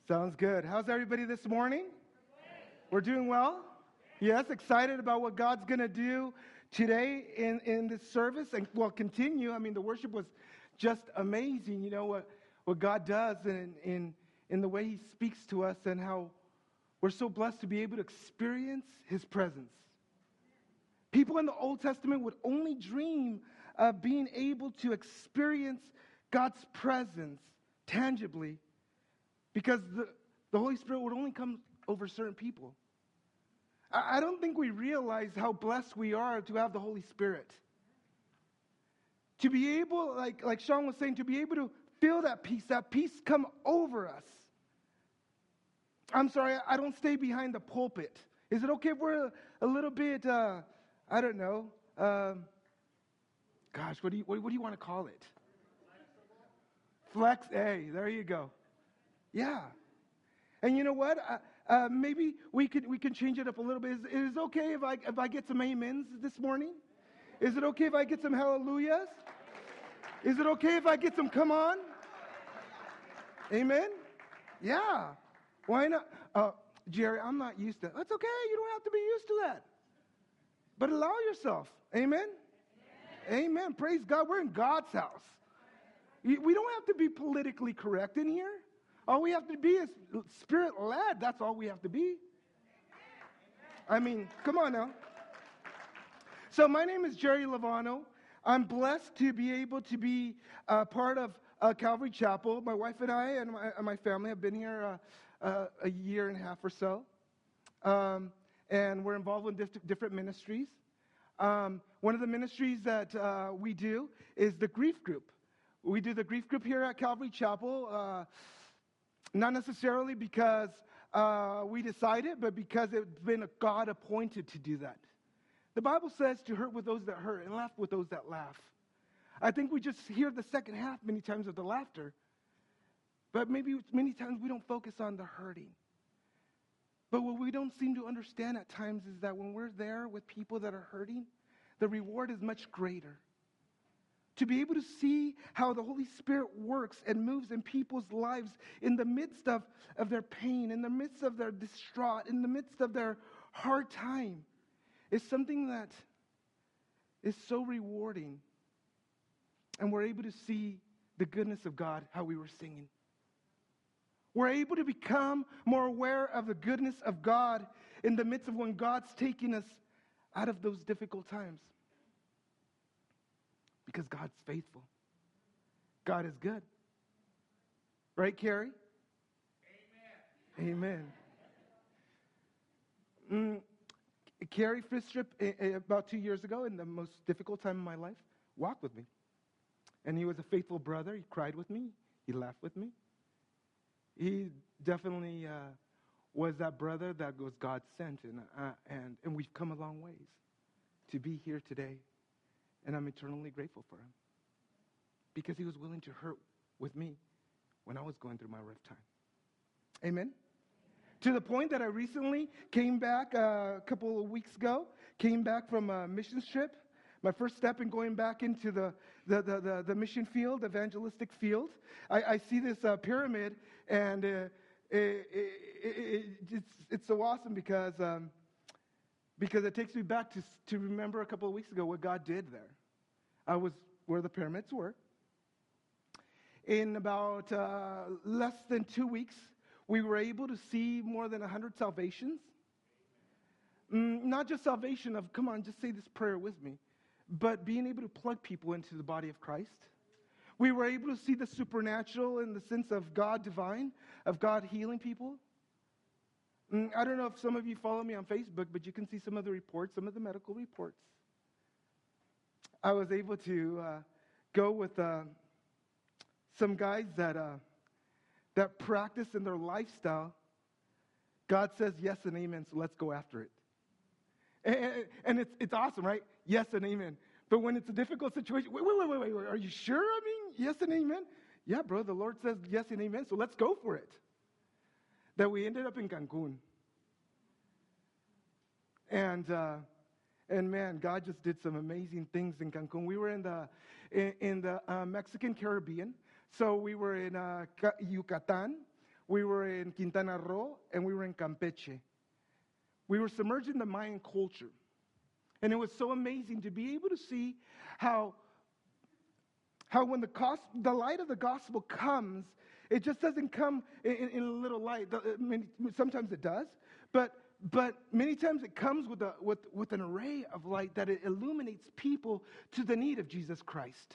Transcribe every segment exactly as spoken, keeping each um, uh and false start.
Sounds good. How's everybody this morning? We're doing well? Yes, excited about what God's going to do today in, in this service and will continue. I mean, the worship was just amazing. You know, what, what God does in, in, in the way he speaks to us and how we're so blessed to be able to experience his presence. People in the Old Testament would only dream of being able to experience God's presence tangibly because the, the Holy Spirit would only come over certain people. I, I don't think we realize how blessed we are to have the Holy Spirit. To be able, like, like Sean was saying, to be able to feel that peace, that peace come over us. I'm sorry, I don't stay behind the pulpit. Is it okay if we're a, a little bit, uh, I don't know, um, gosh, what do you what, what do you want to call it? Flex, hey, there you go. Yeah. And you know what? Uh, uh, maybe we could we can change it up a little bit. Is, is it okay if I if I get some amens this morning? Is it okay if I get some hallelujahs? Is it okay if I get some come on? Amen? Yeah. Why not? Uh, Jerry, I'm not used to that. That's okay. You don't have to be used to that. But allow yourself. Amen? Amen. Amen. Praise God. We're in God's house. We don't have to be politically correct in here. All we have to be is spirit-led. That's all we have to be. I mean, come on now. So my name is Jerry Lovano. I'm blessed to be able to be uh, part of uh, Calvary Chapel. My wife and I and my, and my family have been here uh, uh, a year and a half or so. Um, and we're involved in diff- different ministries. Um, one of the ministries that uh, we do is the grief group. We do the grief group here at Calvary Chapel, uh, not necessarily because uh, we decided, but because it's been a God appointed to do that. The Bible says to hurt with those that hurt and laugh with those that laugh. I think we just hear the second half many times of the laughter, but maybe many times we don't focus on the hurting. But what we don't seem to understand at times is that when we're there with people that are hurting, the reward is much greater. To be able to see how the Holy Spirit works and moves in people's lives in the midst of, of their pain, in the midst of their distraught, in the midst of their hard time, is something that is so rewarding. And we're able to see the goodness of God, how we were singing. We're able to become more aware of the goodness of God in the midst of when God's taking us out of those difficult times. Because God's faithful. God is good. Right, Carrie? Amen. Amen. Mm, Carrie Fristrip, uh, about two years ago, in the most difficult time of my life, walked with me. And he was a faithful brother. He cried with me. He laughed with me. He definitely uh, was that brother that was God sent. And, uh, and, and we've come a long ways to be here today. And I'm eternally grateful for him. Because he was willing to hurt with me when I was going through my rough time. Amen? To the point that I recently came back uh, a couple of weeks ago, came back from a missions trip. My first step in going back into the, the, the, the, the mission field, evangelistic field. I, I see this uh, pyramid, and uh, it, it, it, it's, it's so awesome because... Um, Because it takes me back to, to remember a couple of weeks ago what God did there. I was where the pyramids were. In about uh, less than two weeks, we were able to see more than one hundred salvations. Mm, not just salvation of, come on, just say this prayer with me, but being able to plug people into the body of Christ. We were able to see the supernatural in the sense of God divine, of God healing people. I don't know if some of you follow me on Facebook, but you can see some of the reports, some of the medical reports. I was able to uh, go with uh, some guys that uh, that practice in their lifestyle. God says yes and amen, so let's go after it. And, and it's it's awesome, right? Yes and amen. But when it's a difficult situation, wait, wait, wait, wait, wait, are you sure? I mean, yes and amen? Yeah, bro, the Lord says yes and amen, so let's go for it. That we ended up in Cancun. And uh, and man, God just did some amazing things in Cancun. We were in the in, in the uh, Mexican Caribbean, so we were in uh, Yucatan. we were in Quintana Roo, and we were in Campeche. We were submerged in the Mayan culture. And it was so amazing to be able to see how, how when the, cost, the light of the gospel comes, it just doesn't come in, in a little light. I mean, sometimes it does, but but many times it comes with, a, with, with an array of light that it illuminates people to the need of Jesus Christ.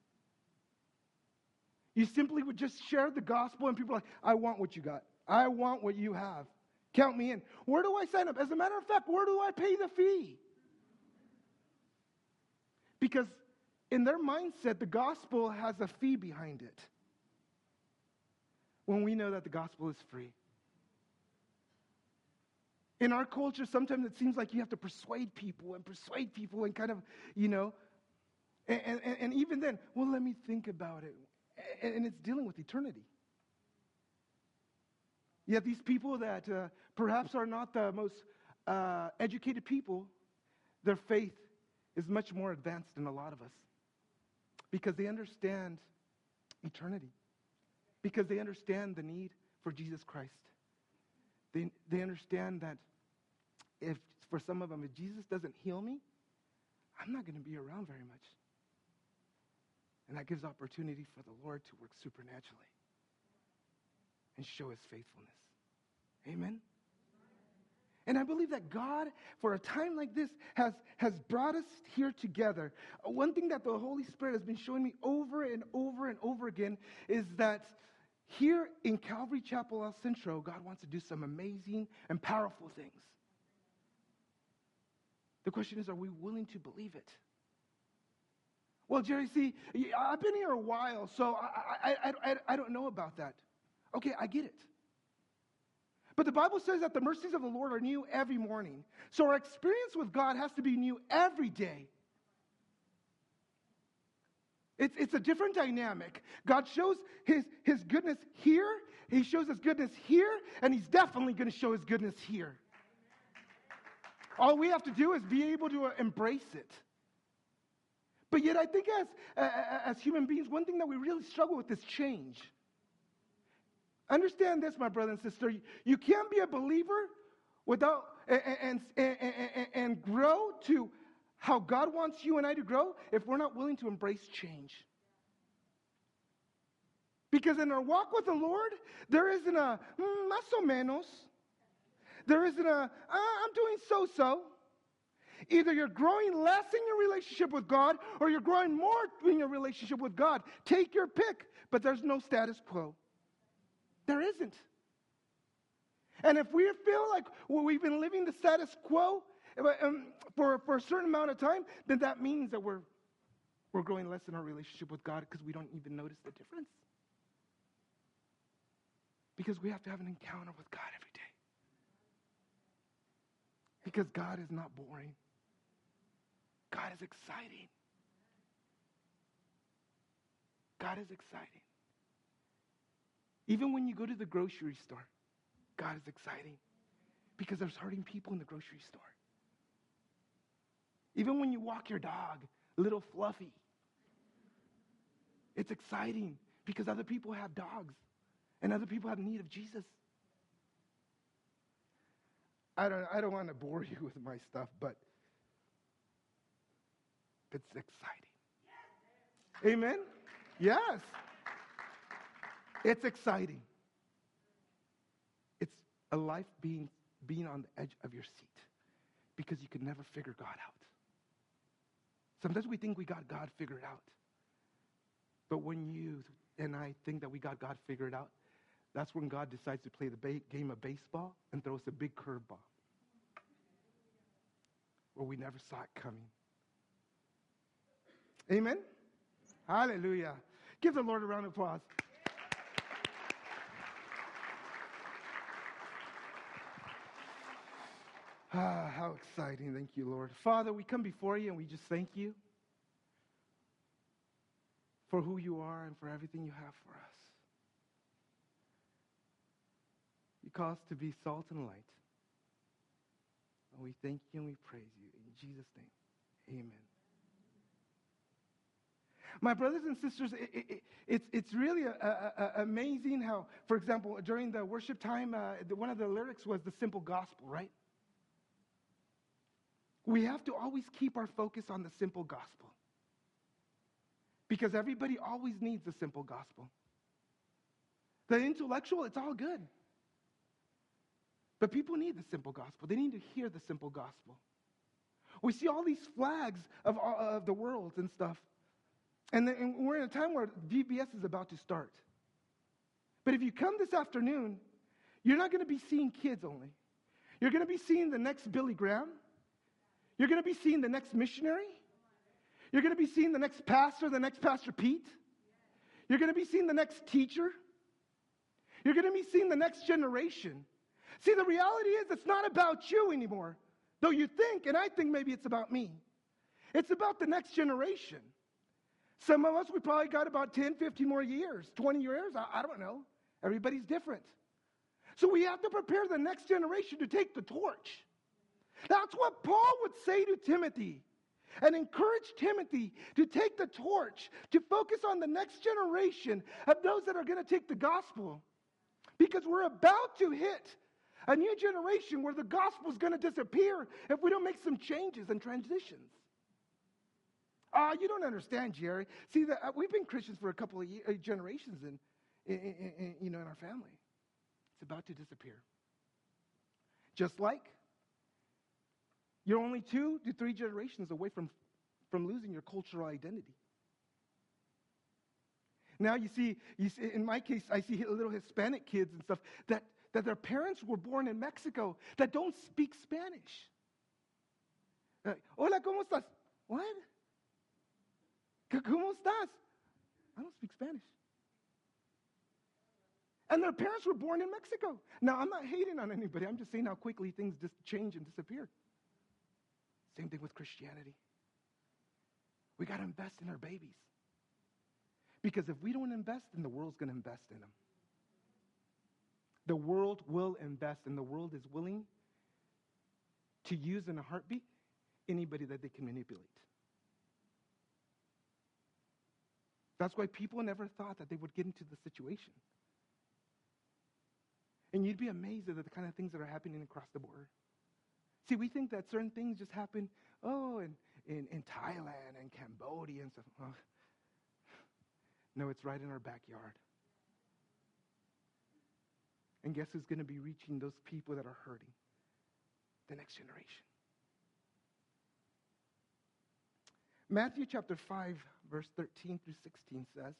You simply would just share the gospel, and people are like, I want what you got. I want what you have. Count me in. Where do I sign up? As a matter of fact, where do I pay the fee? Because in their mindset, the gospel has a fee behind it. When we know that the gospel is free. In our culture, sometimes it seems like you have to persuade people and persuade people and kind of, you know, and, and, and even then, well, let me think about it. And, and it's dealing with eternity. You have these people that uh, perhaps are not the most uh, educated people. Their faith is much more advanced than a lot of us because they understand eternity, because they understand the need for Jesus Christ. They, they understand that if, for some of them, if Jesus doesn't heal me, I'm not going to be around very much. And that gives opportunity for the Lord to work supernaturally and show his faithfulness. Amen? And I believe that God, for a time like this, has, has brought us here together. One thing that the Holy Spirit has been showing me over and over and over again is that here in Calvary Chapel El Centro, God wants to do some amazing and powerful things. The question is, are we willing to believe it? Well, Jerry, see, I've been here a while, so I, I, I, I don't know about that. Okay, I get it. But the Bible says that the mercies of the Lord are new every morning. So our experience with God has to be new every day. It's, it's a different dynamic. God shows his, his goodness here, he shows his goodness here, and he's definitely going to show his goodness here. All we have to do is be able to uh, embrace it. But yet I think as, uh, as human beings, one thing that we really struggle with is change. Understand this, my brother and sister. You can't be a believer without and, and, and, and, and grow to how God wants you and I to grow if we're not willing to embrace change. Because in our walk with the Lord, there isn't a mm, más o menos. There isn't a, ah, I'm doing so-so. Either you're growing less in your relationship with God or you're growing more in your relationship with God. Take your pick, but there's no status quo. There isn't. And if we feel like well, we've been living the status quo um, for, for a certain amount of time, then that means that we're, we're growing less in our relationship with God because we don't even notice the difference. Because we have to have an encounter with God every day. Because God is not boring. God is exciting. God is exciting. Even when you go to the grocery store, God is exciting. Because there's hurting people in the grocery store. Even when you walk your dog, little Fluffy, it's exciting because other people have dogs and other people have need of Jesus. I don't, I don't want to bore you with my stuff, but it's exciting. Amen? Yes. It's exciting. It's a life being, being on the edge of your seat because you could never figure God out. Sometimes we think we got God figured out. But when you and I think that we got God figured out, that's when God decides to play the ba- game of baseball and throws a big curveball where we never saw it coming. Amen? Hallelujah. Give the Lord a round of applause. Ah, how exciting. Thank you, Lord. Father, we come before you and we just thank you for who you are and for everything you have for us. You call us to be salt and light. And we thank you and we praise you. In Jesus' name, amen. My brothers and sisters, it, it, it, it's, it's really a, a, a amazing how, for example, during the worship time, uh, the, one of the lyrics was the simple gospel, right? We have to always keep our focus on the simple gospel. Because everybody always needs the simple gospel. The intellectual, it's all good. But people need the simple gospel. They need to hear the simple gospel. We see all these flags of, of the world and stuff. And, the, and we're in a time where V B S is about to start. But if you come this afternoon, you're not going to be seeing kids only. You're going to be seeing the next Billy Graham. You're going to be seeing the next missionary. You're going to be seeing the next pastor, the next Pastor Pete. You're going to be seeing the next teacher. You're going to be seeing the next generation. See, the reality is it's not about you anymore. Though you think, and I think maybe it's about me. It's about the next generation. Some of us, we probably got about ten, fifteen more years, twenty years, I, I don't know. Everybody's different. So we have to prepare the next generation to take the torch. That's what Paul would say to Timothy and encourage Timothy to take the torch, to focus on the next generation of those that are going to take the gospel. Because we're about to hit a new generation where the gospel is going to disappear if we don't make some changes and transitions. Ah, uh, you don't understand, Jerry. See, the, uh, we've been Christians for a couple of year, uh, generations in, in, in, in, you know, in our family. It's about to disappear. Just like you're only two to three generations away from, from losing your cultural identity. Now you see, you see, in my case, I see little Hispanic kids and stuff that, that their parents were born in Mexico that don't speak Spanish. Uh, Hola, ¿cómo estás? What? ¿Cómo estás? I don't speak Spanish. And their parents were born in Mexico. Now, I'm not hating on anybody. I'm just saying how quickly things just change and disappear. Same thing with Christianity. We got to invest in our babies. Because if we don't invest, then the world's going to invest in them. The world will invest, and the world is willing to use in a heartbeat anybody that they can manipulate. That's why people never thought that they would get into the situation. And you'd be amazed at the kind of things that are happening across the border. See, we think that certain things just happen, oh, in, in, in Thailand and Cambodia and stuff. Oh. No, it's right in our backyard. And guess who's going to be reaching those people that are hurting? The next generation. Matthew chapter five, verse thirteen through sixteen says,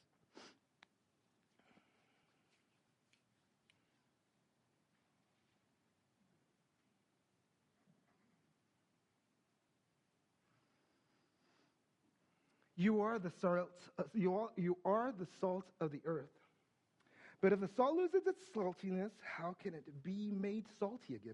You are the salt. You are, you are the salt of the earth. But if the salt loses its saltiness, how can it be made salty again?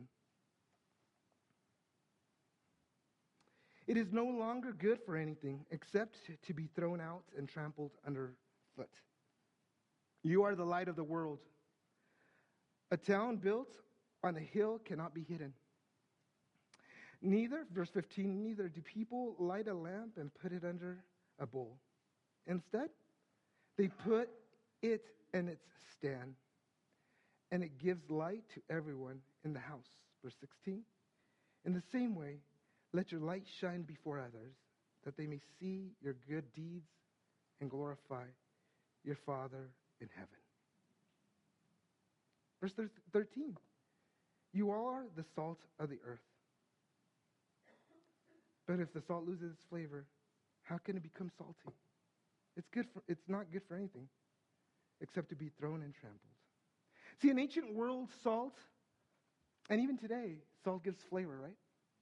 It is no longer good for anything except to be thrown out and trampled underfoot. You are the light of the world. A town built on a hill cannot be hidden. Neither, verse fifteen, neither do people light a lamp and put it under a bowl. Instead, they put it in its stand, and it gives light to everyone in the house. Verse sixteen, in the same way, let your light shine before others, that they may see your good deeds and glorify your Father in heaven. Verse thirteen, you are the salt of the earth. But if the salt loses its flavor, how can it become salty? It's good for, it's not good for anything except to be thrown and trampled. See, in ancient world, salt, and even today, salt gives flavor, right?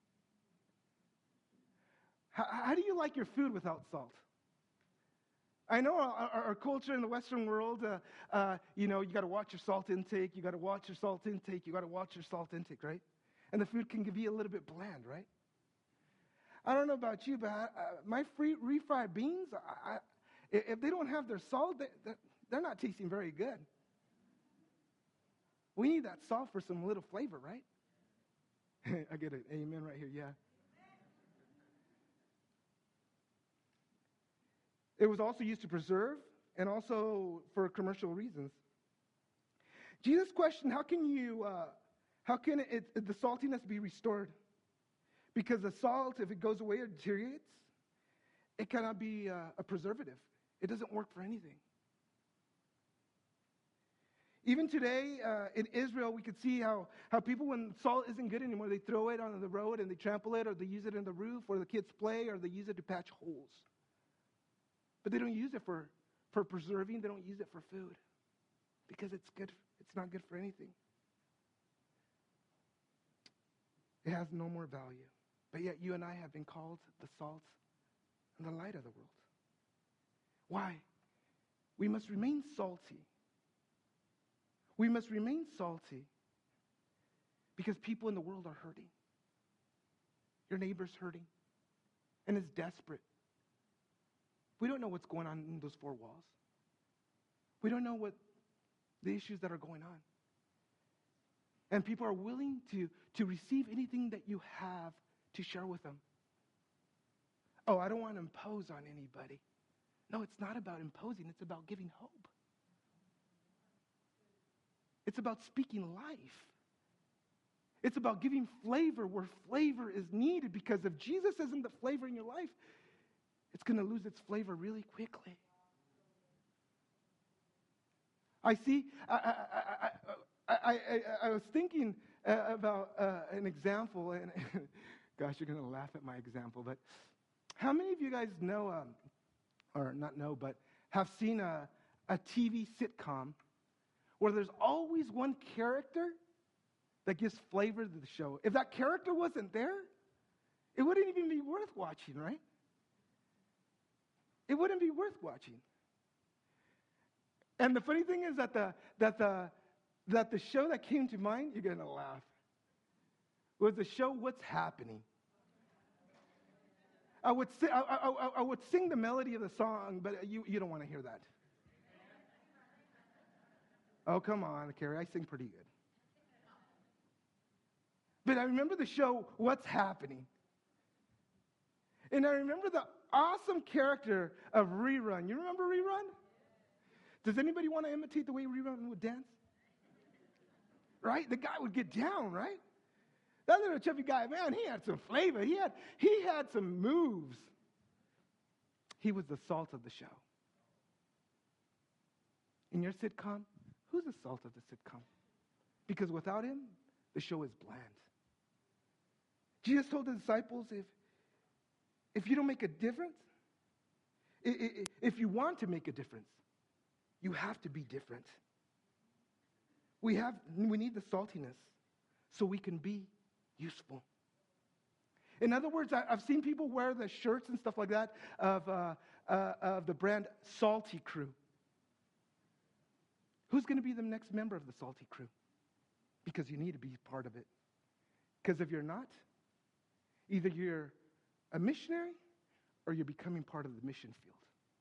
How, how do you like your food without salt? I know our, our, our culture in the Western world, uh, uh, you know, you got to watch your salt intake, you got to watch your salt intake, you got to watch your salt intake, right? And the food can be a little bit bland, right? I don't know about you, but I, uh, my free refried beans, I, I, if they don't have their salt, they, they're not tasting very good. We need that salt for some little flavor, right? I get an amen right here, yeah. It was also used to preserve and also for commercial reasons. Jesus questioned, how can you, uh, how can it, it, the saltiness be restored? Because the salt, if it goes away or deteriorates, it cannot be uh, a preservative. It doesn't work for anything. Even today, uh, in Israel, we could see how, how people, when salt isn't good anymore, they throw it on the road and they trample it, or they use it in the roof, or the kids play, or they use it to patch holes. But they don't use it for, for preserving. They don't use it for food because it's good. It's not good for anything. It has no more value. But yet you and I have been called the salt and the light of the world. Why? We must remain salty. We must remain salty because people in the world are hurting. Your neighbor's hurting and is desperate. We don't know what's going on in those four walls. We don't know what the issues that are going on. And people are willing to, to receive anything that you have to share with them. Oh, I don't want to impose on anybody. No, it's not about imposing. It's about giving hope. It's about speaking life. It's about giving flavor where flavor is needed, because if Jesus isn't the flavor in your life, it's going to lose its flavor really quickly. I see, I, I, I, I, I, I was thinking uh, about uh, an example, and gosh, you're going to laugh at my example, but how many of you guys know, um, or not know, but have seen a, a T V sitcom where there's always one character that gives flavor to the show? If that character wasn't there, it wouldn't even be worth watching, right? It wouldn't be worth watching. And the funny thing is that the that the that the show that came to mind, you're gonna laugh, was the show What's Happening. I would sing, I, I, I would sing the melody of the song, but you, you don't want to hear that. Oh, come on, Carrie, I sing pretty good. But I remember the show What's Happening. And I remember the awesome character of Rerun. You remember Rerun? Does anybody want to imitate the way Rerun would dance? Right? The guy would get down, right? That little chubby guy, man, he had some flavor. He had, he had some moves. He was the salt of the show. In your sitcom, who's the salt of the sitcom? Because without him, the show is bland. Jesus told the disciples, if, if you don't make a difference, if you want to make a difference, you have to be different. We have, we need the saltiness so we can be useful. In other words, I, I've seen people wear the shirts and stuff like that of, uh, uh, of the brand Salty Crew. Who's going to be the next member of the Salty Crew? Because you need to be part of it. Because if you're not, either you're a missionary or you're becoming part of the mission field.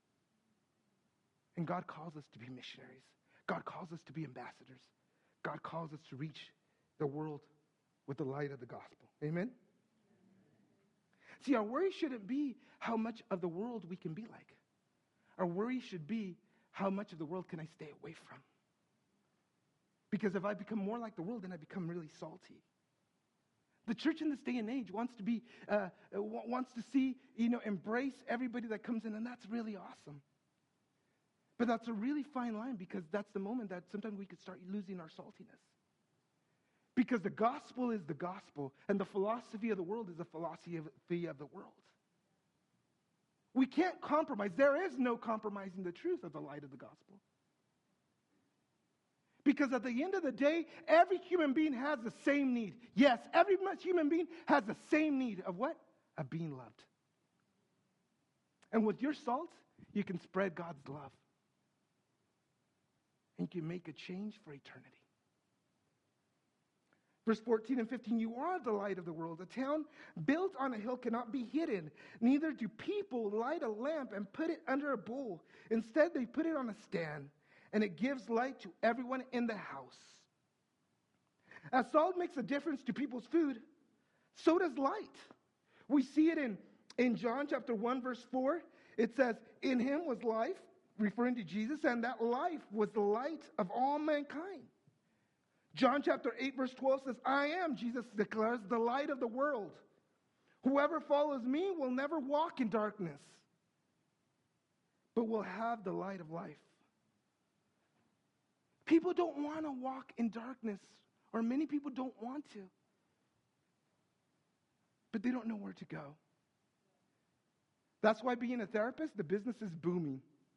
And God calls us to be missionaries. God calls us to be ambassadors. God calls us to reach the world with the light of the gospel. Amen? See, our worry shouldn't be how much of the world we can be like. Our worry should be how much of the world can I stay away from? Because if I become more like the world, then I become really salty. The church in this day and age wants to be, uh, wants to see, you know, embrace everybody that comes in, and that's really awesome. But that's a really fine line, because that's the moment that sometimes we could start losing our saltiness. Because the gospel is the gospel, and the philosophy of the world is the philosophy of the world. We can't compromise. There is no compromising the truth of the light of the gospel. Because at the end of the day, every human being has the same need. Yes, every human being has the same need of what? Of being loved. And with your salt, you can spread God's love. And you can make a change for eternity. Verse fourteen and fifteen, you are the light of the world. A town built on a hill cannot be hidden. Neither do people light a lamp and put it under a bowl. Instead, they put it on a stand, and it gives light to everyone in the house. As salt makes a difference to people's food, so does light. We see it in, in John chapter one, verse four. It says, in him was life, referring to Jesus, and that life was the light of all mankind. John chapter eight, verse twelve says, I am, Jesus declares, the light of the world. Whoever follows me will never walk in darkness, but will have the light of life. People don't want to walk in darkness, or many people don't want to, but they don't know where to go. That's why being a therapist, the business is booming.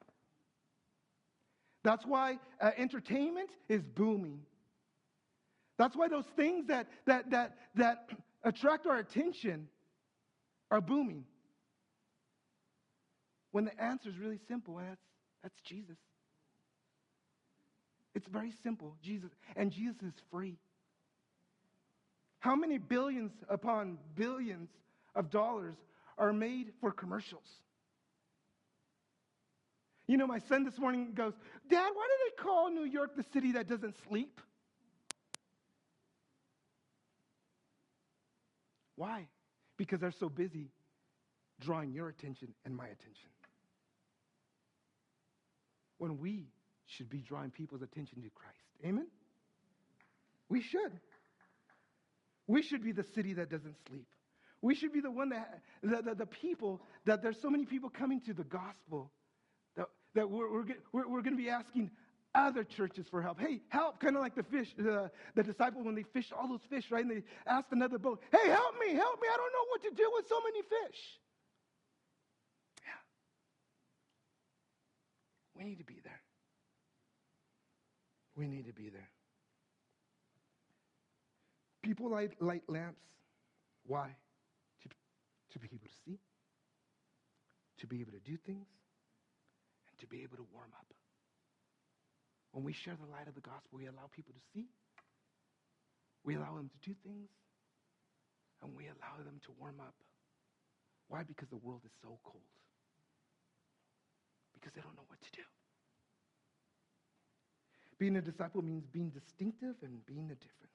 That's why uh, entertainment is booming. That's why those things that, that, that, that attract our attention are booming. When the answer is really simple, and that's, that's Jesus. It's very simple, Jesus. And Jesus is free. How many billions upon billions of dollars are made for commercials? You know, my son this morning goes, Dad, why do they call New York the city that doesn't sleep? Why? Because they're so busy drawing your attention and my attention. When we should be drawing people's attention to Christ. Amen? We should. We should be the city that doesn't sleep. We should be the one that, the, the, the people, that there's so many people coming to the gospel that, that we're, we're, we're, we're going to be asking other churches for help. Hey, help, kind of like the fish, the, the disciples when they fished all those fish, right? And they asked another boat, hey, help me, help me. I don't know what to do with so many fish. Yeah. We need to be there. We need to be there. People light, light lamps. Why? To, to be able to see, to be able to do things, and to be able to warm up. When we share the light of the gospel, we allow people to see, we allow them to do things, and we allow them to warm up. Why? Because the world is so cold. Because they don't know what to do. Being a disciple means being distinctive and being the difference.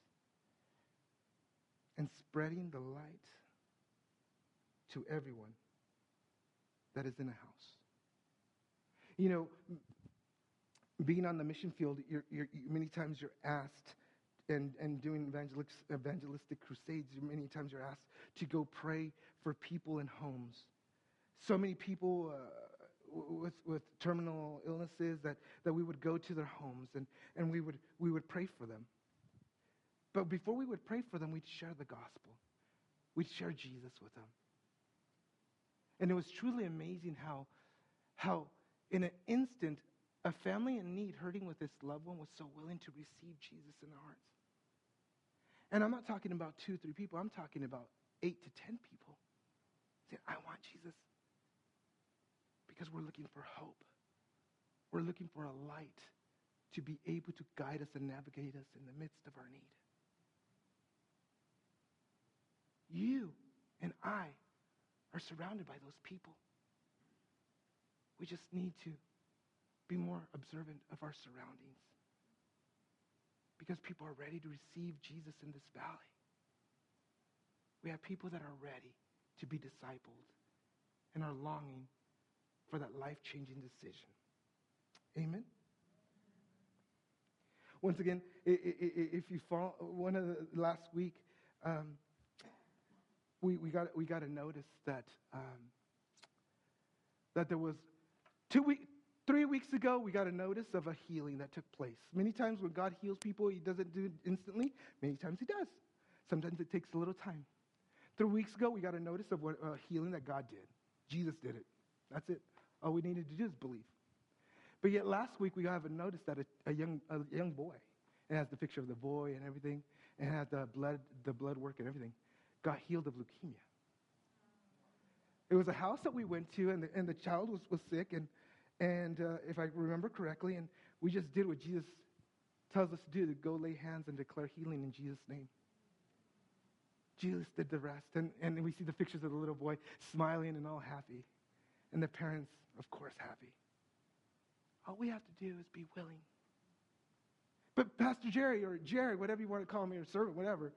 And spreading the light to everyone that is in a house. You know, being on the mission field, you're, you're, many times you're asked, and, and doing evangelistic, evangelistic crusades, many times you're asked to go pray for people in homes. So many people uh, with, with terminal illnesses that, that we would go to their homes and, and we would we would pray for them. But before we would pray for them, we'd share the gospel. We'd share Jesus with them. And it was truly amazing how, how in an instant, a family in need, hurting with this loved one, was so willing to receive Jesus in their hearts. And I'm not talking about two, three people. I'm talking about eight to ten people. Saying, I want Jesus. Because we're looking for hope. We're looking for a light to be able to guide us and navigate us in the midst of our need. You and I are surrounded by those people. We just need to be more observant of our surroundings. Because people are ready to receive Jesus in this valley. We have people that are ready to be discipled and are longing for that life-changing decision. Amen? Once again, if you follow, one of the last week, um, we, we got we got a notice that um, that there was two weeks. Three weeks ago, we got a notice of a healing that took place. Many times when God heals people, he doesn't do it instantly. Many times he does. Sometimes it takes a little time. Three weeks ago, we got a notice of what uh, healing that God did. Jesus did it. That's it. All we needed to do is believe. But yet last week, we have a notice that a, a young a young boy, it has the picture of the boy and everything, and it has the blood, the blood work and everything, got healed of leukemia. It was a house that we went to, and the, and the child was, was sick, and And uh, if I remember correctly, and we just did what Jesus tells us to do, to go lay hands and declare healing in Jesus' name. Jesus did the rest. And, and we see the pictures of the little boy smiling and all happy. And the parents, of course, happy. All we have to do is be willing. But Pastor Jerry, or Jerry, whatever you want to call me, or servant, whatever,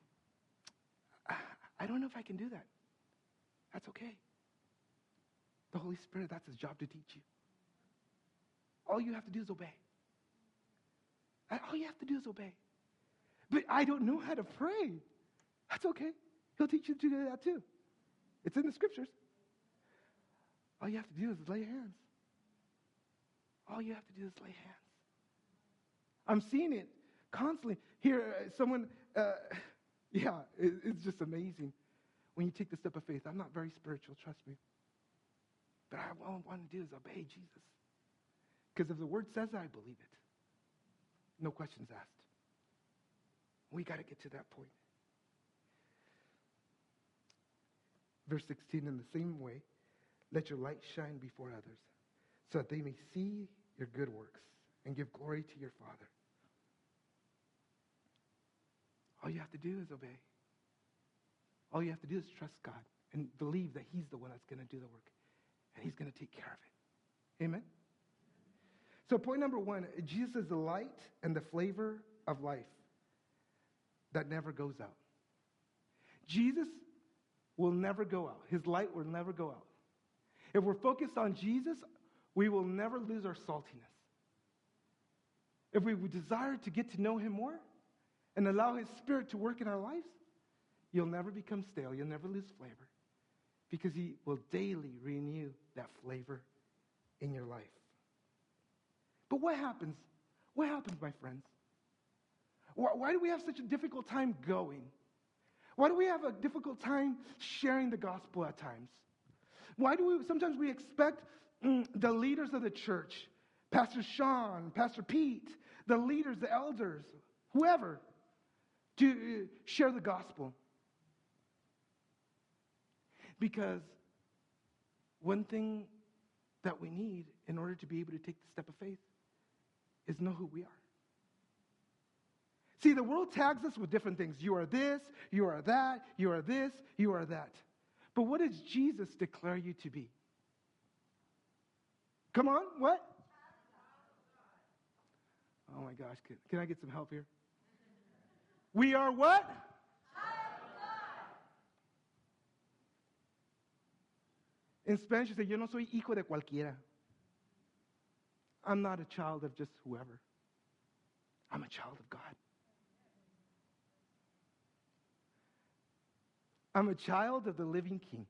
I, I don't know if I can do that. That's okay. The Holy Spirit, that's his job to teach you. All you have to do is obey. All you have to do is obey. But I don't know how to pray. That's okay. He'll teach you to do that too. It's in the scriptures. All you have to do is lay hands. All you have to do is lay hands. I'm seeing it constantly. Here, uh, someone, uh, yeah, it, it's just amazing when you take the step of faith. I'm not very spiritual, trust me. But I, all I want to do is obey Jesus. Because if the word says it, I believe it. No questions asked. We got to get to that point. Verse sixteen, in the same way, let your light shine before others, so that they may see your good works and give glory to your Father. All you have to do is obey. All you have to do is trust God and believe that he's the one that's going to do the work. And he's going to take care of it. Amen? So point number one, Jesus is the light and the flavor of life that never goes out. Jesus will never go out. His light will never go out. If we're focused on Jesus, we will never lose our saltiness. If we desire to get to know him more and allow his Spirit to work in our lives, you'll never become stale. You'll never lose flavor because he will daily renew that flavor in your life. But what happens? What happens, my friends? Why, why do we have such a difficult time going? Why do we have a difficult time sharing the gospel at times? Why do we, sometimes we expect mm, the leaders of the church, Pastor Sean, Pastor Pete, the leaders, the elders, whoever, to uh, share the gospel? Because one thing that we need in order to be able to take the step of faith is know who we are. See, the world tags us with different things. You are this, you are that, you are this, you are that. But what does Jesus declare you to be? Come on, what? Oh my gosh, can, can I get some help here? We are what? In Spanish, you say, yo no soy hijo de cualquiera. I'm not a child of just whoever. I'm a child of God. I'm a child of the living King.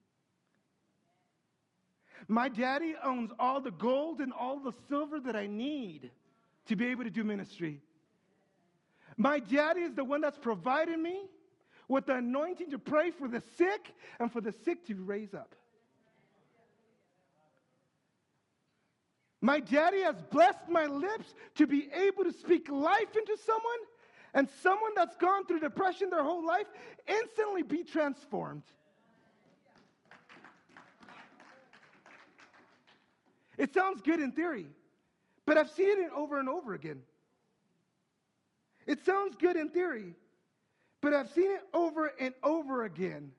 My daddy owns all the gold and all the silver that I need to be able to do ministry. My daddy is the one that's provided me with the anointing to pray for the sick and for the sick to raise up. My daddy has blessed my lips to be able to speak life into someone, and someone that's gone through depression their whole life instantly be transformed. It sounds good in theory, but I've seen it over and over again. It sounds good in theory, but I've seen it over and over again.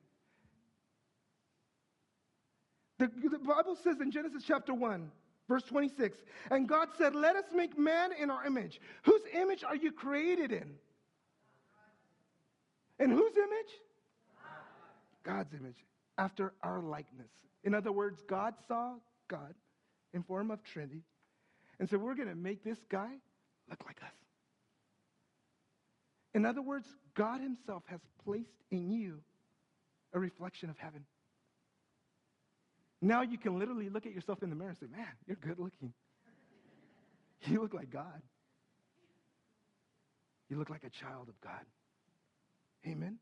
The, the Bible says in Genesis chapter one, verse twenty-six, and God said, let us make man in our image. Whose image are you created in? In whose image? God's image, after our likeness. In other words, God saw God in form of Trinity and said, we're going to make this guy look like us. In other words, God himself has placed in you a reflection of heaven. Now you can literally look at yourself in the mirror and say, man, you're good looking. You look like God. You look like a child of God. Amen?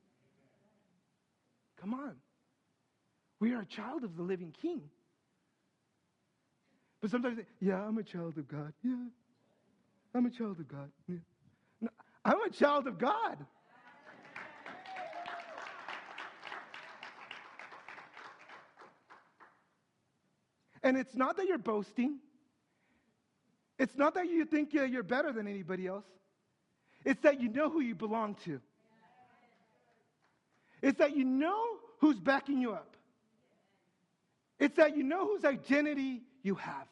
Come on. We are a child of the living King. But sometimes they say, yeah, I'm a child of God. Yeah, I'm a child of God. Yeah. No, I'm a child of God. And it's not that you're boasting. It's not that you think uh, you're better than anybody else. It's that you know who you belong to. It's that you know who's backing you up. It's that you know whose identity you have.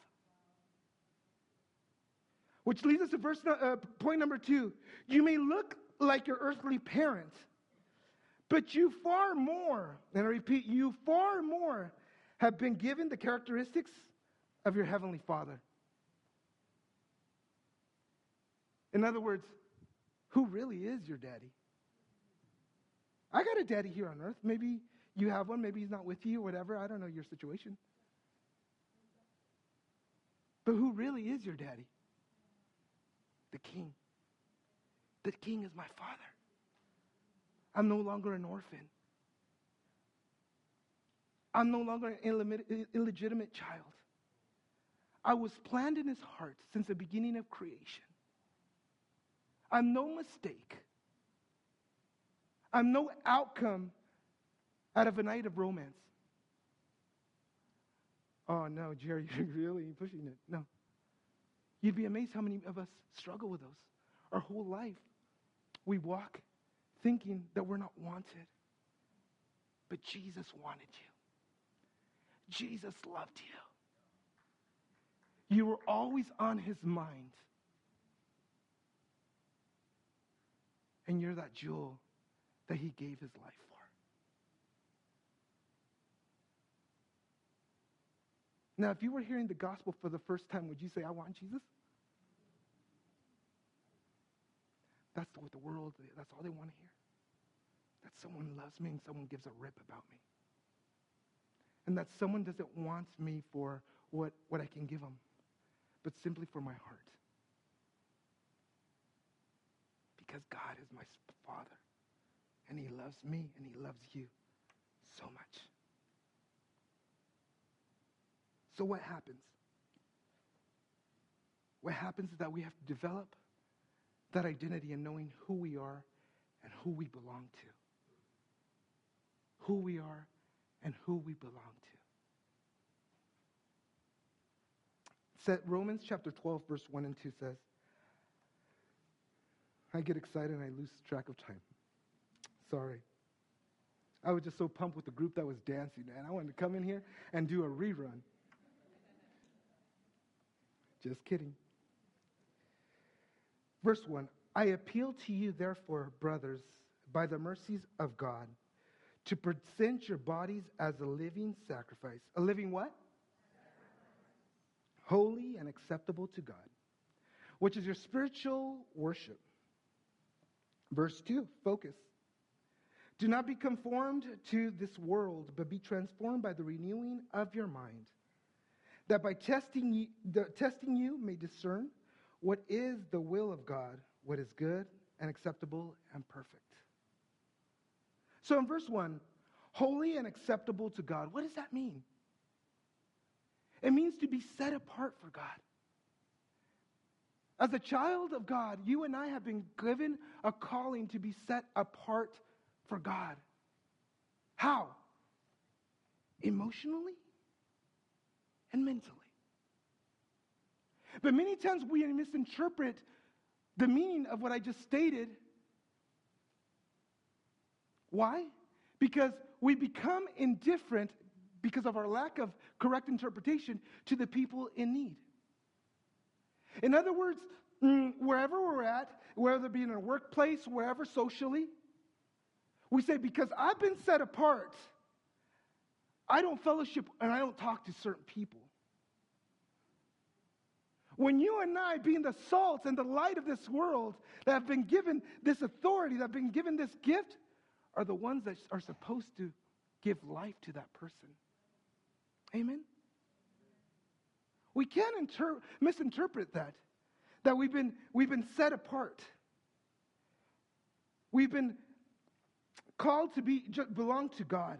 Which leads us to verse uh, point number two. You may look like your earthly parent, but you far more, and I repeat, you far more have been given the characteristics of your heavenly Father. In other words, who really is your daddy? I got a daddy here on earth. Maybe you have one. Maybe he's not with you or whatever. I don't know your situation. But who really is your daddy? The King. The King is my Father. I'm no longer an orphan. I'm no longer an illegit- illegitimate child. I was planned in his heart since the beginning of creation. I'm no mistake. I'm no outcome out of a night of romance. Oh no, Jerry, you're really pushing it. No. You'd be amazed how many of us struggle with those. Our whole life, we walk thinking that we're not wanted. But Jesus wanted you. Jesus loved you. You were always on his mind. And you're that jewel that he gave his life for. Now, if you were hearing the gospel for the first time, would you say, I want Jesus? That's what the world, that's all they want to hear. That someone loves me and someone gives a rip about me. And that someone doesn't want me for what, what I can give them, but simply for my heart. Because God is my Father. And he loves me and he loves you so much. So what happens? What happens is that we have to develop that identity in knowing who we are and who we belong to. Who we are and who we belong to. So Romans chapter twelve, verse one and two says, I get excited and I lose track of time. Sorry. I was just so pumped with the group that was dancing, man. I wanted to come in here and do a rerun. Just kidding. Verse one, I appeal to you, therefore, brothers, by the mercies of God, to present your bodies as a living sacrifice. A living what? Holy and acceptable to God, which is your spiritual worship. Verse two, focus. Do not be conformed to this world, but be transformed by the renewing of your mind, that by testing you, the, testing you may discern what is the will of God, what is good and acceptable and perfect. So in verse one, holy and acceptable to God, what does that mean? It means to be set apart for God. As a child of God, you and I have been given a calling to be set apart for God. How? Emotionally and mentally. But many times we misinterpret the meaning of what I just stated. Why? Because we become indifferent because of our lack of correct interpretation to the people in need. In other words, wherever we're at, whether it be in a workplace, wherever socially, we say, because I've been set apart, I don't fellowship and I don't talk to certain people. When you and I, being the salt and the light of this world, that have been given this authority, that have been given this gift, are the ones that are supposed to give life to that person. Amen? We can't inter- misinterpret that, that we've been, we've been set apart. We've been called to be belong to God.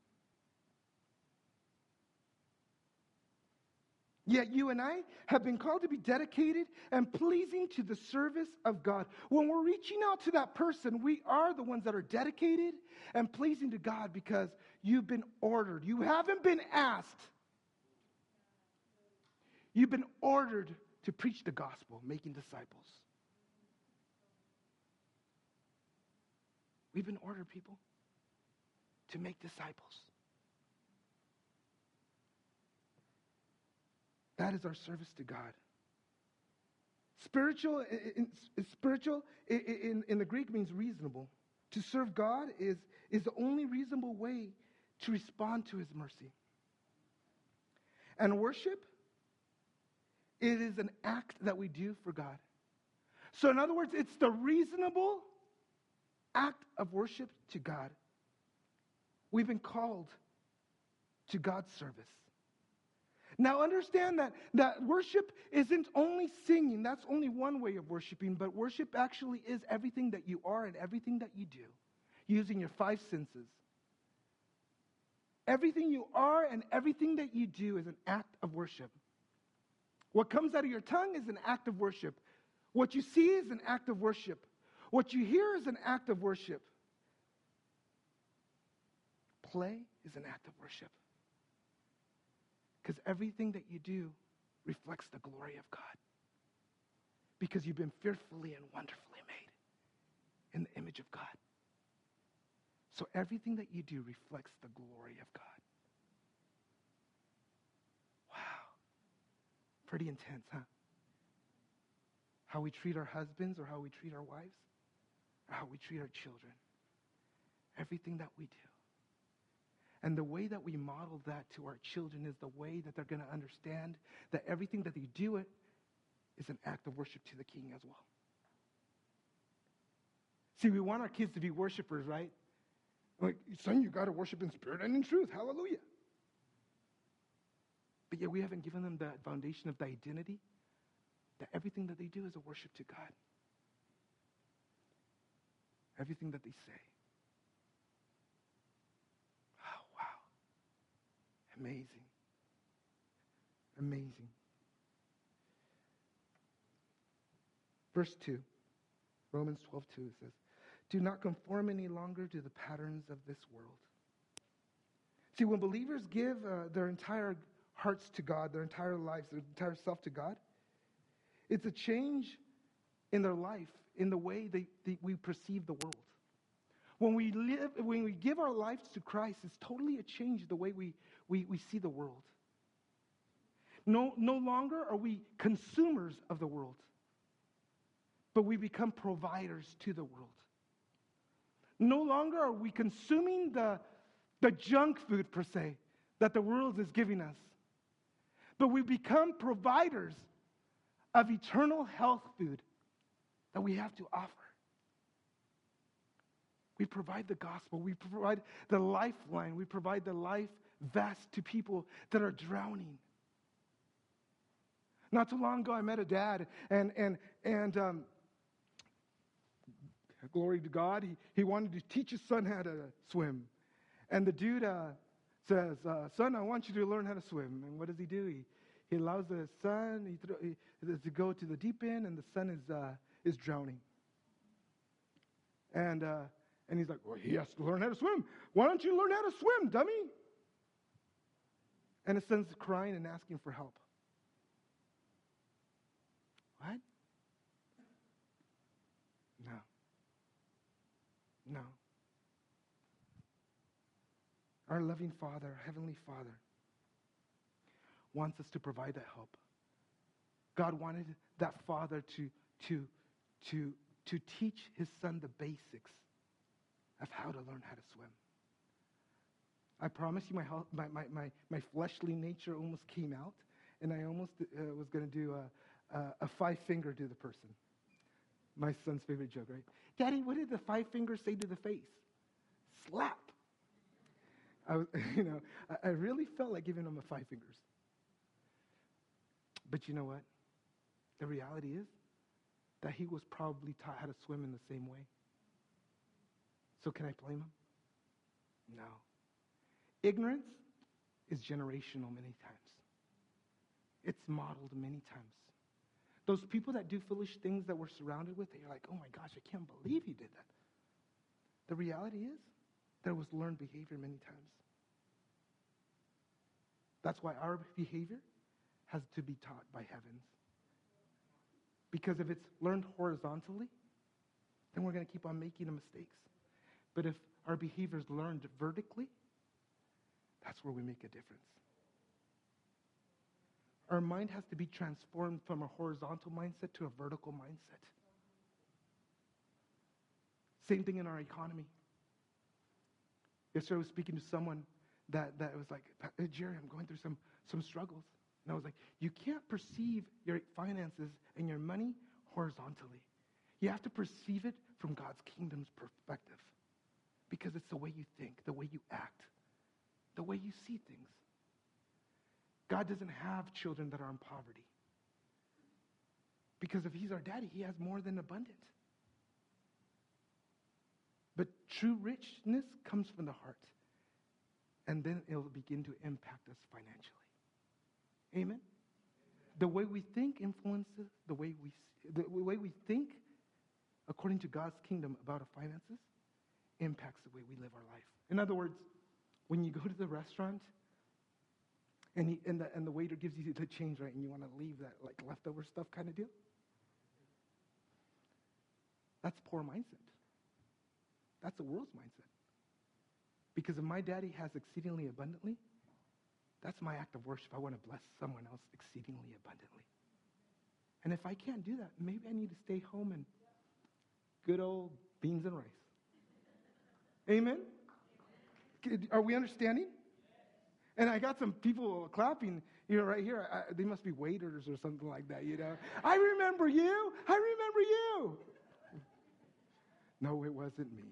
Yet you and I have been called to be dedicated and pleasing to the service of God. When we're reaching out to that person, we are the ones that are dedicated and pleasing to God because you've been ordered. You haven't been asked. You've been ordered to preach the gospel, making disciples. We've been ordered, people, to make disciples. That is our service to God. Spiritual, in, in, spiritual in, in, in the Greek means reasonable. To serve God is, is the only reasonable way to respond to his mercy. And worship, it is an act that we do for God. So in other words, it's the reasonable act of worship to God. We've been called to God's service. Now understand that, that worship isn't only singing. That's only one way of worshiping. But worship actually is everything that you are and everything that you do, using your five senses. Everything you are and everything that you do is an act of worship. What comes out of your tongue is an act of worship. What you see is an act of worship. What you hear is an act of worship. Play is an act of worship. Because everything that you do reflects the glory of God. Because you've been fearfully and wonderfully made in the image of God. So everything that you do reflects the glory of God. Wow. Pretty intense, huh? How we treat our husbands or how we treat our wives or how we treat our children. Everything that we do. And the way that we model that to our children is the way that they're going to understand that everything that they do it is an act of worship to the King as well. See, we want our kids to be worshipers, right? Like, son, you got to worship in spirit and in truth. Hallelujah. But yet we haven't given them that foundation of the identity that everything that they do is a worship to God. Everything that they say. Oh, wow. Amazing. Amazing. Verse two, Romans twelve two, it says, do not conform any longer to the patterns of this world. See, when believers give uh, their entire hearts to God, their entire lives, their entire self to God, it's a change in their life, in the way they, they, we perceive the world. When we live, when we give our lives to Christ, it's totally a change the way we, we, we see the world. No, no longer are we consumers of the world, but we become providers to the world. No longer are we consuming the, the junk food, per se, that the world is giving us, but we become providers of eternal health food that we have to offer. We provide the gospel. We provide the lifeline. We provide the life vest to people that are drowning. Not too long ago, I met a dad, and and and um, glory to God, he, he wanted to teach his son how to swim. And the dude uh, says, uh, son, I want you to learn how to swim. And what does he do? He he allows the son he throw, he, to go to the deep end, and the son is uh, is drowning. And uh, and he's like, well, he has to learn how to swim. Why don't you learn how to swim, dummy? And his son's crying and asking for help. What? No. No. Our loving Father, our Heavenly Father, wants us to provide that help. God wanted that father to, to, to, to teach his son the basics of how to learn how to swim. I promise you my, my, my, my, my fleshly nature almost came out, and I almost uh, was going to do a, a, a five finger to the person. My son's favorite joke, right? Daddy, what did the five fingers say to the face? Slap. I was, you know, I, I really felt like giving him a five fingers. But you know what? The reality is that he was probably taught how to swim in the same way. So can I blame him? No. Ignorance is generational many times. It's modeled many times. Those people that do foolish things that we're surrounded with, you're like, oh my gosh, I can't believe he did that. The reality is there was learned behavior many times. That's why our behavior has to be taught by heavens. Because if it's learned horizontally, then we're going to keep on making the mistakes. But if our behavior is learned vertically, that's where we make a difference. Our mind has to be transformed from a horizontal mindset to a vertical mindset. Same thing in our economy. Yesterday I was speaking to someone that, that was like, hey, Jerry, I'm going through some, some struggles. And I was like, you can't perceive your finances and your money horizontally. You have to perceive it from God's kingdom's perspective, because it's the way you think, the way you act, the way you see things. God doesn't have children that are in poverty, because if he's our daddy, he has more than abundant. But true richness comes from the heart, and then it'll begin to impact us financially. Amen? The way we think influences the way we the way we think according to God's kingdom about our finances impacts the way we live our life. In other words, when you go to the restaurant and he, and the and the waiter gives you the change, right, and you want to leave that like leftover stuff kind of deal, that's poor mindset. That's the world's mindset. Because if my daddy has exceedingly abundantly, that's my act of worship. I want to bless someone else exceedingly abundantly. And if I can't do that, maybe I need to stay home and good old beans and rice. Amen? Are we understanding? And I got some people clapping, you know, right here. I, they must be waiters or something like that, you know. I remember you. I remember you. No, it wasn't me.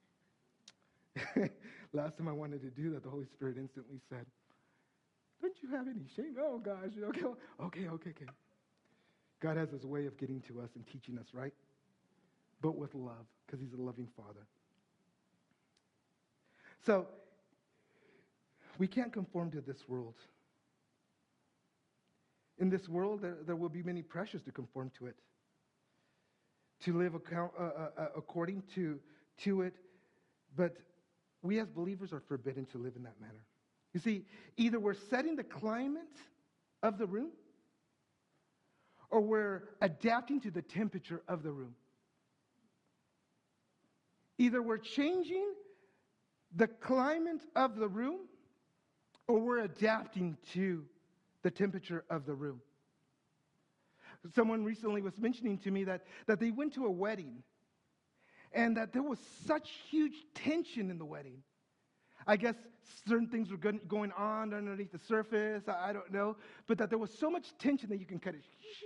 Last time I wanted to do that, the Holy Spirit instantly said, don't you have any shame? Oh, gosh. Okay, okay, okay, okay. God has his way of getting to us and teaching us, right? But with love, because he's a loving Father. So, we can't conform to this world. In this world, there, there will be many pressures to conform to it, to live account, uh, uh, according to, to it, but we as believers are forbidden to live in that manner. You see, either we're setting the climate of the room, or we're adapting to the temperature of the room. Either we're changing the climate of the room, or we're adapting to the temperature of the room. Someone recently was mentioning to me that, that they went to a wedding, and that there was such huge tension in the wedding. I guess certain things were going on underneath the surface, I, I don't know, but that there was so much tension that you can cut it.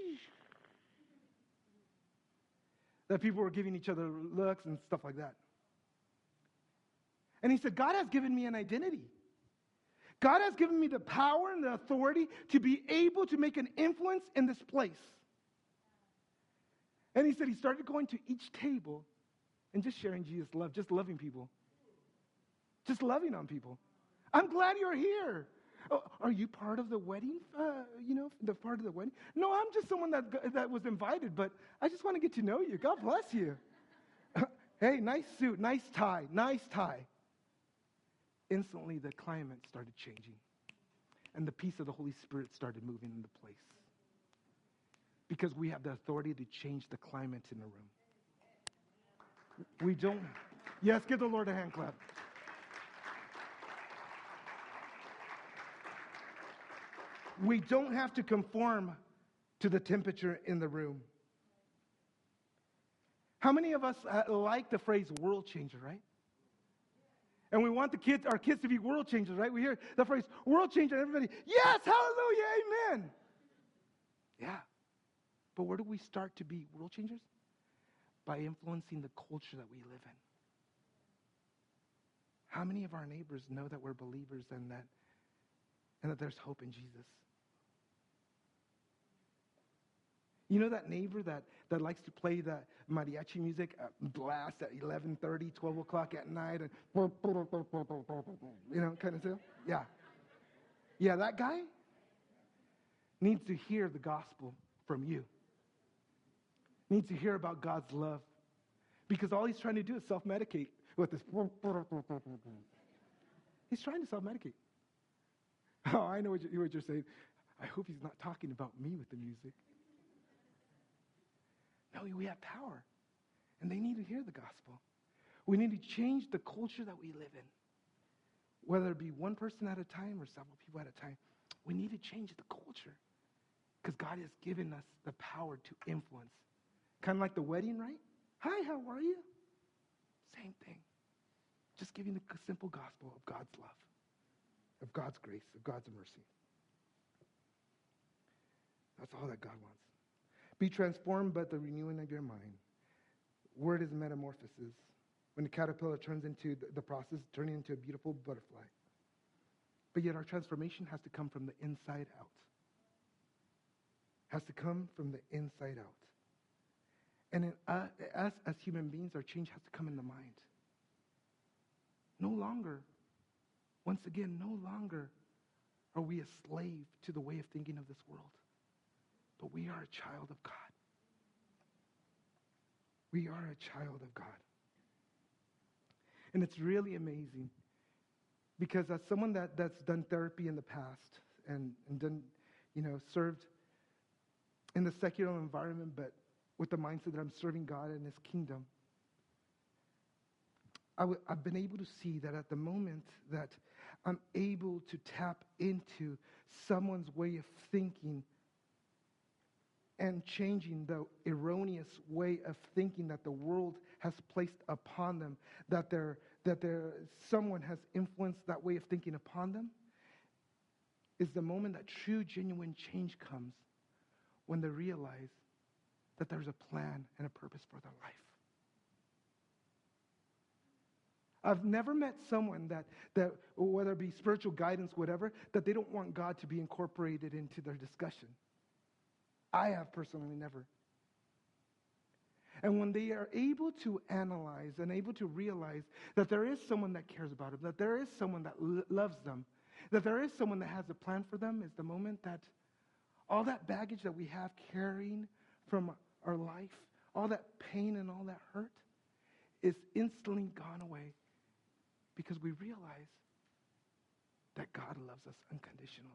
That people were giving each other looks and stuff like that. And he said, God has given me an identity. God has given me the power and the authority to be able to make an influence in this place. And he said he started going to each table and just sharing Jesus' love, just loving people. Just loving on people. I'm glad you're here. Oh, are you part of the wedding? Uh, you know, the part of the wedding? No, I'm just someone that that was invited, but I just want to get to know you. God bless you. Hey, nice suit, nice tie, nice tie. Instantly, the climate started changing, and the peace of the Holy Spirit started moving into place. Because we have the authority to change the climate in the room. We don't. Yes, give the Lord a hand clap. We don't have to conform to the temperature in the room. How many of us uh, like the phrase world changer, right? And we want the kids, our kids to be world changers, right? We hear the phrase world changer, and everybody, yes, hallelujah, amen. Yeah. But where do we start to be world changers? By influencing the culture that we live in. How many of our neighbors know that we're believers and that and that there's hope in Jesus? You know that neighbor that, that likes to play the mariachi music at blast at eleven thirty, twelve o'clock at night, and you know, kind of stuff? Yeah. Yeah, that guy needs to hear the gospel from you. Needs to hear about God's love. Because all he's trying to do is self-medicate with this. He's trying to self-medicate. Oh, I know what you're, what you're saying. I hope he's not talking about me with the music. No, we have power. And they need to hear the gospel. We need to change the culture that we live in. Whether it be one person at a time or several people at a time. We need to change the culture. Because God has given us the power to influence. Kind of like the wedding, right? Hi, how are you? Same thing. Just giving the simple gospel of God's love, of God's grace, of God's mercy. That's all that God wants. Be transformed by the renewing of your mind. Word is metamorphosis. When the caterpillar turns into the, the process, turning into a beautiful butterfly. But yet our transformation has to come from the inside out. Has to come from the inside out. And in uh, us as human beings, our change has to come in the mind. No longer, once again, no longer are we a slave to the way of thinking of this world. But we are a child of God. We are a child of God. And it's really amazing because as someone that, that's done therapy in the past and, and done, you know, served in the secular environment, but with the mindset that I'm serving God and His kingdom, I w- I've been able to see that at the moment that I'm able to tap into someone's way of thinking and changing the erroneous way of thinking that the world has placed upon them, that there that there someone has influenced that way of thinking upon them, is the moment that true, genuine change comes when they realize that there's a plan and a purpose for their life. I've never met someone that, that, whether it be spiritual guidance, whatever, that they don't want God to be incorporated into their discussion. I have personally never. And when they are able to analyze and able to realize that there is someone that cares about them, that there is someone that l- loves them, that there is someone that has a plan for them, is the moment that all that baggage that we have carrying from our life, all that pain and all that hurt, is instantly gone away because we realize that God loves us unconditionally.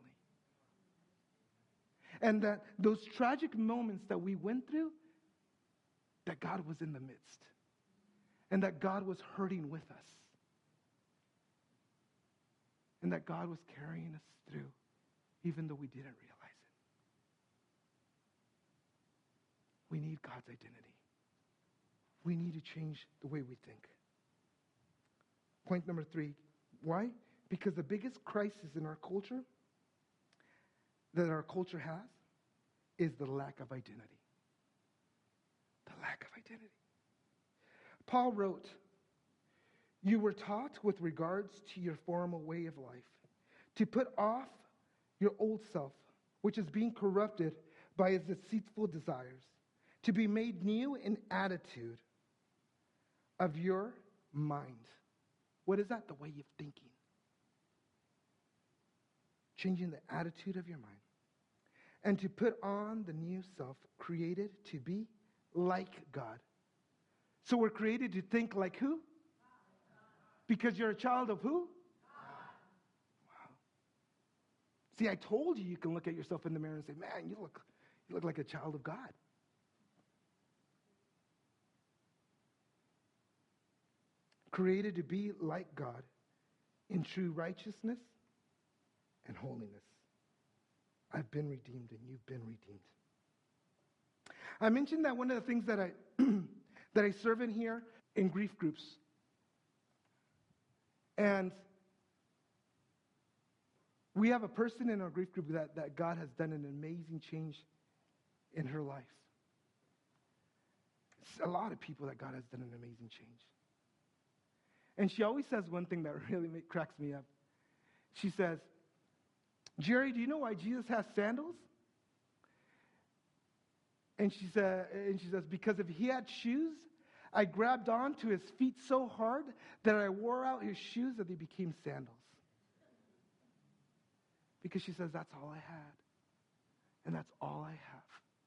And that those tragic moments that we went through, that God was in the midst. And that God was hurting with us. And that God was carrying us through, even though we didn't realize it. We need God's identity. We need to change the way we think. Point number three. Why? Because the biggest crisis in our culture that our culture has is the lack of identity. The lack of identity. Paul wrote, "You were taught with regards to your former way of life to put off your old self, which is being corrupted by its deceitful desires, to be made new in attitude of your mind." What is that? The way of thinking. Changing the attitude of your mind. And to put on the new self, created to be like God. So we're created to think like who? Because you're a child of who? Wow. See, I told you you can look at yourself in the mirror and say, man, you look, you look like a child of God. Created to be like God in true righteousness and holiness. I've been redeemed and you've been redeemed. I mentioned that one of the things that I that I serve in here in grief groups. And we have a person in our grief group that, that God has done an amazing change in her life. It's a lot of people that God has done an amazing change. And she always says one thing that really make, cracks me up. She says, "Jerry, do you know why Jesus has sandals?" And she said, and she says, "Because if he had shoes, I grabbed onto his feet so hard that I wore out his shoes that they became sandals." Because she says, that's all I had. And that's all I have.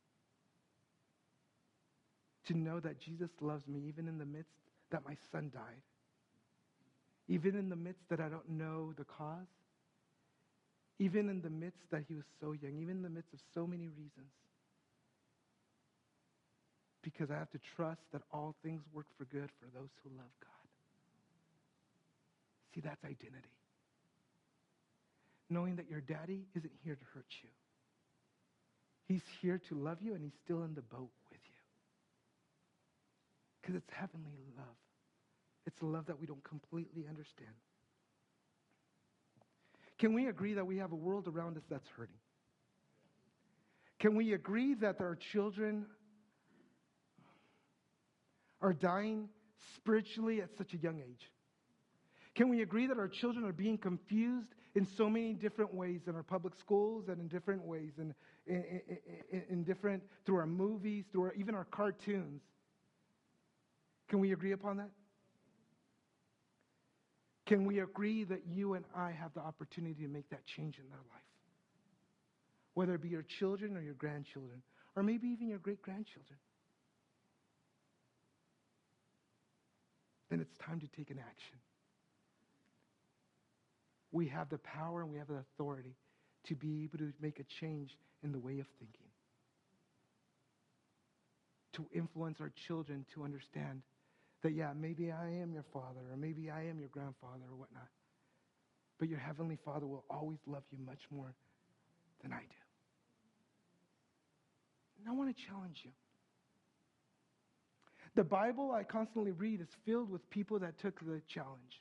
To know that Jesus loves me even in the midst that my son died. Even in the midst that I don't know the cause. Even in the midst that he was so young. Even in the midst of so many reasons. Because I have to trust that all things work for good for those who love God. See, that's identity. Knowing that your daddy isn't here to hurt you. He's here to love you, and he's still in the boat with you. Because it's heavenly love. It's a love that we don't completely understand. Can we agree that we have a world around us that's hurting? Can we agree that our children are dying spiritually at such a young age? Can we agree that our children are being confused in so many different ways in our public schools and in different ways, and in, in, in, in different, through our movies, through our, even our cartoons? Can we agree upon that? Can we agree that you and I have the opportunity to make that change in their life? Whether it be your children or your grandchildren, or maybe even your great-grandchildren. Then it's time to take an action. We have the power and we have the authority to be able to make a change in the way of thinking. To influence our children to understand that, yeah, maybe I am your father, or maybe I am your grandfather, or whatnot. But your Heavenly Father will always love you much more than I do. And I want to challenge you. The Bible I constantly read is filled with people that took the challenge.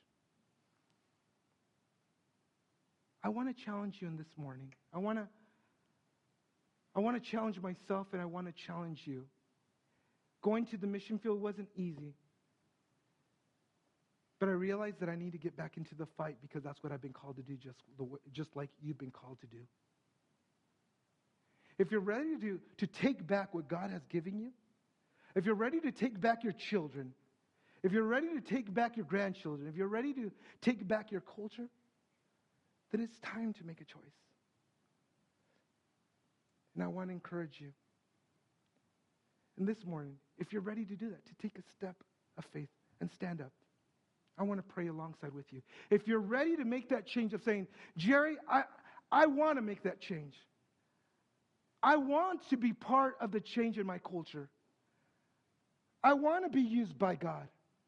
I want to challenge you in this morning. I want to I want to challenge myself, and I want to challenge you. Going to the mission field wasn't easy. But I realized that I need to get back into the fight, because that's what I've been called to do, just, the, just like you've been called to do. If you're ready to, to take back what God has given you, if you're ready to take back your children, if you're ready to take back your grandchildren, if you're ready to take back your culture, then it's time to make a choice. And I want to encourage you. And this morning, if you're ready to do that, to take a step of faith and stand up, I want to pray alongside with you. If you're ready to make that change of saying, Jerry, I, I want to make that change. I want to be part of the change in my culture. I want to be used by God.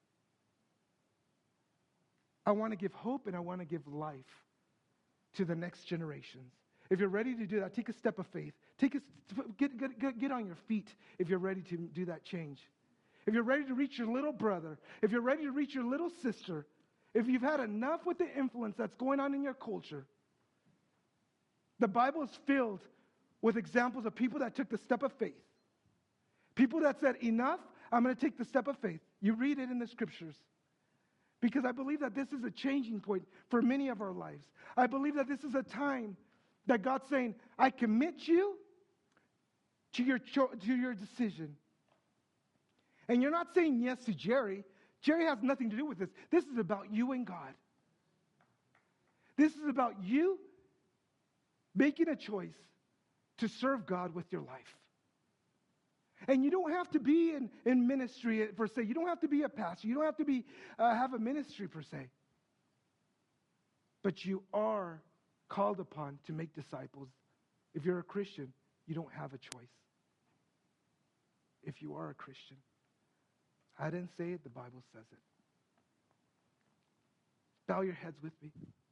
I want to give hope and I want to give life to the next generations. If you're ready to do that, take a step of faith. Take a, get, get, get, get on your feet if you're ready to do that change. If you're ready to reach your little brother, if you're ready to reach your little sister, if you've had enough with the influence that's going on in your culture, the Bible is filled with examples of people that took the step of faith. People that said, enough, I'm going to take the step of faith. You read it in the scriptures. Because I believe that this is a changing point for many of our lives. I believe that this is a time that God's saying, I commit you to your, cho- to your decision. And you're not saying yes to Jerry. Jerry has nothing to do with this. This is about you and God. This is about you making a choice to serve God with your life. And you don't have to be in, in ministry per se. You don't have to be a pastor. You don't have to be uh, have a ministry per se. But you are called upon to make disciples. If you're a Christian, you don't have a choice. If you are a Christian. I didn't say it, the Bible says it. Bow your heads with me.